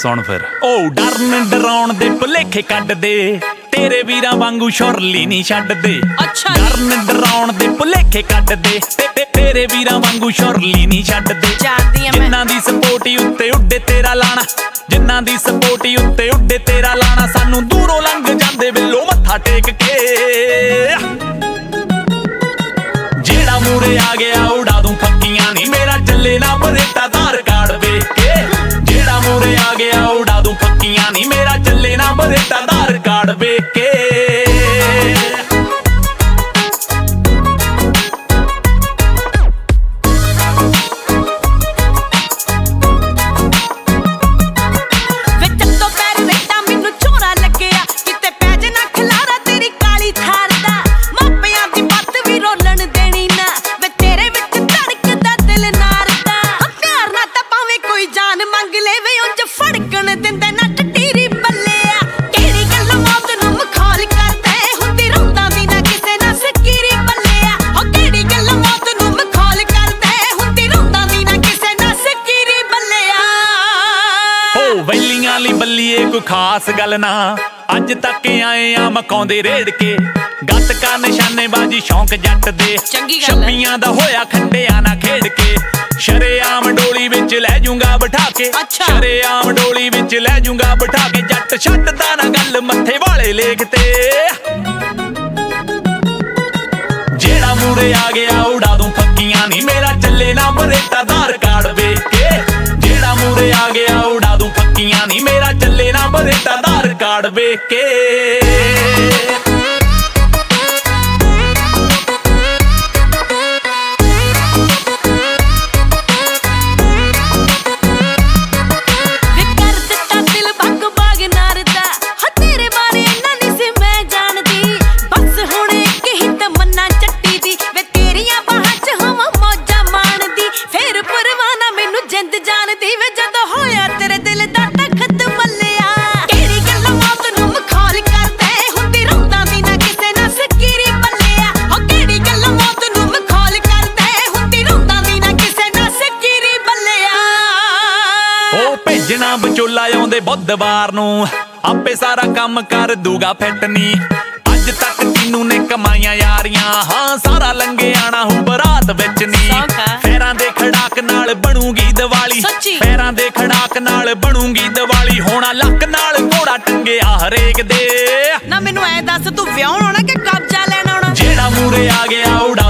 ਸੁਣ ਫਿਰ। ਉਹ ਡਰਨ ਡਰਾਉਣ ਦੇ ਭੁਲੇਖੇ ਕੱਢ ਦੇ, ਤੇਰੇ ਵੀਰਾਂ ਵਾਂਗੂ ਸ਼ੁਰਲੀ ਨਹੀਂ ਛੱਡਦੇ। ਅੱਛਾ ਡਰਨ ਡਰਾਉਣ ਦੇ ਭੁਲੇਖੇ ਕੱਢ ਦੇ, ਤੇਰੇ ਵੀਰਾਂ ਵਾਂਗੂ ਸ਼ੁਰਲੀ ਨਹੀਂ ਛੱਡਦੇ। ਜਿਨ੍ਹਾਂ ਦੀ ਸਪੋਰਟੀ ਉੱਤੇ ਉੱਡੇ ਤੇਰਾ ਲਾਣਾ, ਜਿਨ੍ਹਾਂ ਦੀ ਸਪੋਰਟੀ ਉੱਤੇ ਉੱਡੇ ਤੇਰਾ ਲਾਣਾ, ਸਾਨੂੰ ਦੂਰੋਂ ਲੰਘ ਜਾਂਦੇ ਬਿੱਲੋ ਮੱਥਾ ਟੇਕ ਕੇ। ਜਿਹੜਾ ਮੂਰੇ ਆ ਗਿਆ ਉਡਾ ਦੂੰ ਫੱਕੀਆਂ ਨੀ, ਮੇਰਾ ਚੱਲੇ ਨਾ ਬਰੇਟਾ ਆਧਾਰ ਕਾਰਡ ਵੇਖ ਕੇ। ਜਿਹੜਾ ਮੂਰੇ ਆ ਗਿਆ ਉਡਾ ਦੂੰ ਫੱਕੀਆਂ ਨੀ, ਮੇਰਾ ਚੱਲੇ ਨਾ ਬਰੇਟਾ ਆਧਾਰ ਕਾਰਡ ਵੇਖ ਕੇ। ਵੈਲੀਆਂ ਲਈ ਬੱਲੀਏ ਕੋਈ ਖਾਸ ਗੱਲ ਨਾ, ਅੱਜ ਤੱਕ ਆਏ ਆ ਮਕਾਉਂਦੇ ਰੇੜ ਕੇ। ਗੱਤਕਾ ਨਿਸ਼ਾਨੇਬਾਜ਼ੀ ਸ਼ੌਂਕ ਜੱਟ ਦੇ, ਛੱਪੀਆਂ ਦਾ ਹੋਇਆ ਖੰਡਿਆਂ ਨਾ ਖੇਡ ਕੇ। ਸ਼ਰੇਆਮ ਡੋਲੀ ਵਿੱਚ ਲੈ ਜੂੰਗਾ ਬਿਠਾ ਕੇ, ਸ਼ਰੇਆਮ ਡੋਲੀ ਵਿੱਚ ਲੈ ਜੂੰਗਾ ਬਿਠਾ ਕੇ। ਜੱਟ ਛੱਡਦਾ ਨਾ ਗੱਲ ਮੱਥੇ ਵਾਲੇ ਲੇਖ ਤੇ। ਜਿਹੜਾ ਮੂਰੇ ਆ ਗਿਆ ਉਡਾ ਦੂੰ ਫੱਕੀਆਂ ਨੀ, ਮੇਰਾ ਚੱਲੇ ਨਾ ਬਰੇਟਾ ਆਧਾਰ ਕਾਰਡ ਵੇਖ ਕੇ। ਜਿਹੜਾ ਮੂਰੇ ਆ ਗਿਆ ਉਡਾ ਦੂੰ ਫੱਕੀਆਂ ਨੀ, ਮੇਰਾ ਚੱਲੇ ਨਾ ਬਰੇਟਾ ਆਧਾਰ ਕਾਰਡ ਵੇਖ ਕੇ। ਭੇਜਣਾ ਵਿਚੋਲਾ ਆਉਂਦੇ ਬੁੱਧਵਾਰ ਨੂੰ, ਆਪੇ ਸਾਰਾ ਕੰਮ ਕਰ ਦੂਗਾ ਫਿੱਟ ਨੀ। ਅੱਜ ਤੱਕ ਤੈਨੂੰ ਨੇ ਕਮਾਈਆਂ ਯਾਰੀਆਂ, ਹਾਂ ਸਾਰਾ ਲੰਘੇ ਆਣਾ ਹੂ ਬਰਾਤ ਵਿੱਚ ਨੀ। ਪੈਰਾਂ ਦੇ ਖੜਾਕ ਨਾਲ ਬਣੂਗੀ ਦੀਵਾਲੀ, ਪੈਰਾਂ ਦੇ ਖੜਾਕ ਨਾਲ ਬਣੂਗੀ ਦੀਵਾਲੀ। ਹੋਣਾ ਲੱਕ ਨਾਲ ਘੋੜਾ ਟੰਗਿਆ ਹਰੇਕ ਦੇ। ਨਾ ਮੈਨੂੰ ਐ ਦੱਸ ਤੂੰ ਵਿਆਹਣ ਆਉਣਾ ਕਿ ਕਬਜ਼ਾ ਲੈਣ ਆਉਣਾ? ਜਿਹੜਾ ਮੂਰੇ ਆ ਗਿਆ